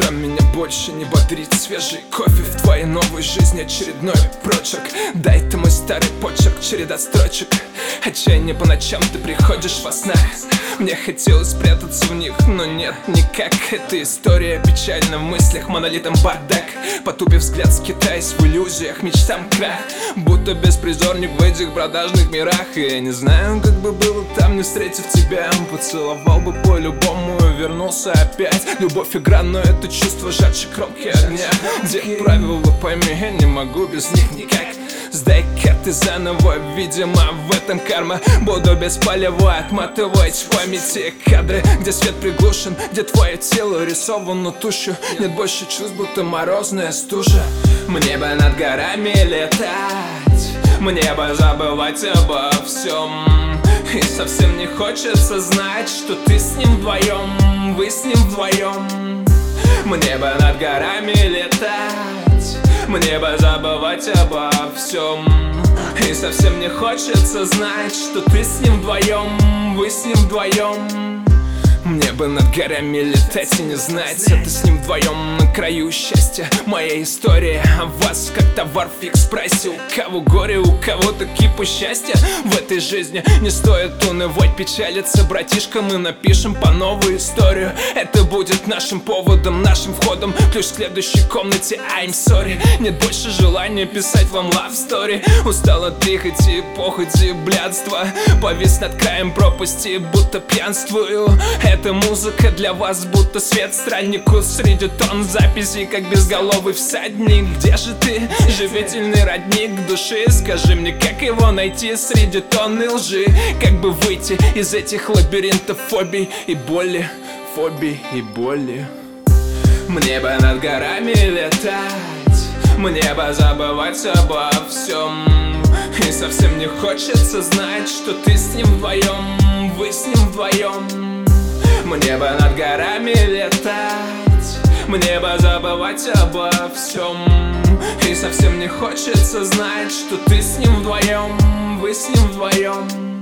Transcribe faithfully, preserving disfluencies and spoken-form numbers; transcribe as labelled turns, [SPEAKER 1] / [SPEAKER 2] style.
[SPEAKER 1] утрам меня больше не бодрит свежий кофе в твоей новой жизни, очередной прочерк. Да, это мой старый почерк, череда строчек. Отчаяние по ночам, ты приходишь во снах. Мне хотелось спрятаться в них, но нет, никак. Эта история печальна в мыслях, монолитом бардак. Потупив взгляд, скитаясь в иллюзиях, мечтам крах. Будто беспризорник в этих продажных мирах. И я не знаю, как бы было там, не встретив тебя. Поцеловал бы по-любому и вернулся опять. Любовь игра, но это чувство жарче кромки огня. Где правила, пойми, я не могу без них никак. Сдай карты заново, видимо, в этом карма. Буду бесполево отматывать в памяти кадры, где свет приглушен, где твое тело рисовано тушью. Нет больше чувств, будто морозная стужа. Мне бы над горами летать, мне бы забывать обо всем. И совсем не хочется знать, что ты с ним вдвоем, вы с ним вдвоем. Мне бы над горами летать, мне бы забывать обо всем. И совсем не хочется знать, что ты с ним вдвоем, вы с ним вдвоем. Мне бы над горами летать и не знать, а ты с ним вдвоем на краю счастья. Моя история о вас как товар в экспрессе. У кого горе, у кого-то кипу счастья. В этой жизни не стоит унывать, печалиться, братишка. Мы напишем по новую историю. Это будет нашим поводом, нашим входом. Ключ в следующей комнате, I'm sorry. Нет больше желания писать вам love story. Устал от прихоти, похоти, блядства. Повис над краем пропасти, будто пьянствую. Эта музыка для вас будто свет страннику среди тонн записей, как безголовый всадник. Где же ты, живительный родник души? Скажи мне, как его найти среди тонны лжи? Как бы выйти из этих лабиринтов фобий и боли, фобий и боли? Мне бы над горами летать, мне бы забывать обо всем. И совсем не хочется знать, что ты с ним вдвоем, вы с ним вдвоем. Мне бы над горами летать, мне бы забывать обо всем. И совсем не хочется знать, что ты с ним вдвоем, вы с ним вдвоем.